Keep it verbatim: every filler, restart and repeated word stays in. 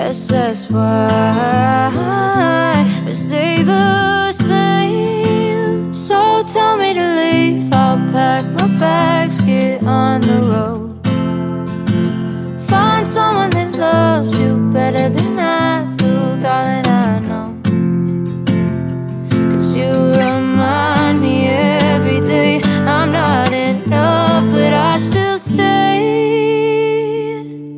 Guess that's why we stay the same. So tell me to leave, I'll pack my bags, get on the road.